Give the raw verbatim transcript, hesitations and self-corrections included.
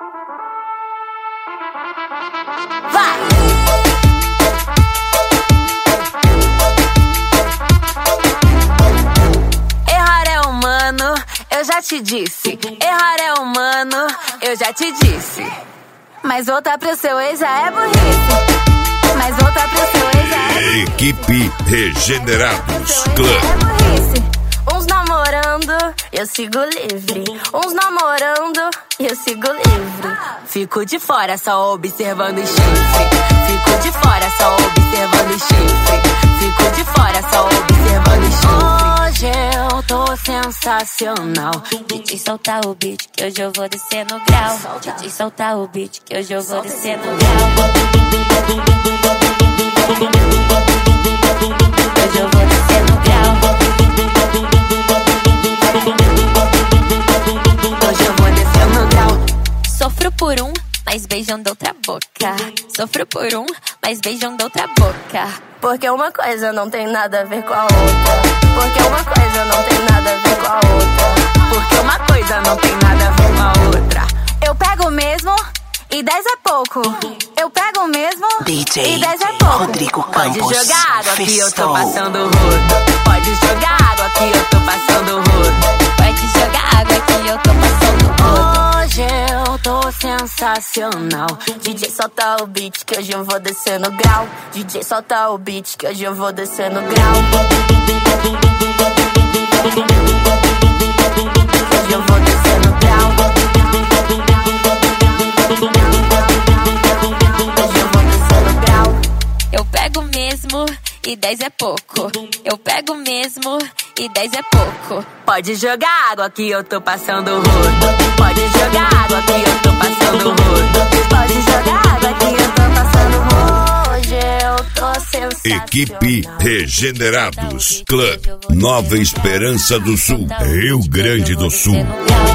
Vai! Errar é humano, eu já te disse. Errar é humano, eu já te disse. Mas voltar pro seu ex já é burrice. Mas voltar pro seu ex já é burrice. Equipe Regenerados Club. Uns namorando, eu sigo livre. Uns namorando, eu sigo livre. Fico de fora só observando o chifre. Fico de fora só observando o chifre. Fico de fora só observando o chifre. Hoje eu tô sensacional. D J solta o beat que hoje eu vou descer no grau. D J solta o beat que hoje eu vou descer no grau. Hoje eu vou descer no grau. Hoje eu vou descer no grau. Sofro por um, mas beijam da outra boca. Sofro por um, mas beijam da outra boca. Porque uma coisa não tem nada a ver com a outra. Porque uma coisa não tem nada a ver com a outra. Porque uma coisa não tem nada a ver com a outra. Eu pego mesmo e dez é pouco. Eu pego mesmo D J e dez é pouco. Rodrigo Campos. Pode jogar água que eu tô Festou. passando rodo. Pode jogar água que eu tô passando rodo. Pode jogar água que eu tô passando rodo. Hoje eu tô sensacional. D J solta o beat que hoje eu vou descer no grau. D J solta o beat que hoje eu vou descer no grau. Hoje eu vou descer no grau. Hoje eu vou descer no grau. Eu pego mesmo e dez é pouco. Eu pego mesmo e dez é pouco. Pode jogar água que eu tô passando rodo. Pode jogar água que eu tô passando rodo. Pode jogar água que eu tô passando rodo. Hoje eu tô sensacional. Equipe Regenerados Club. Nova Esperança do Sul, Rio Grande do Sul.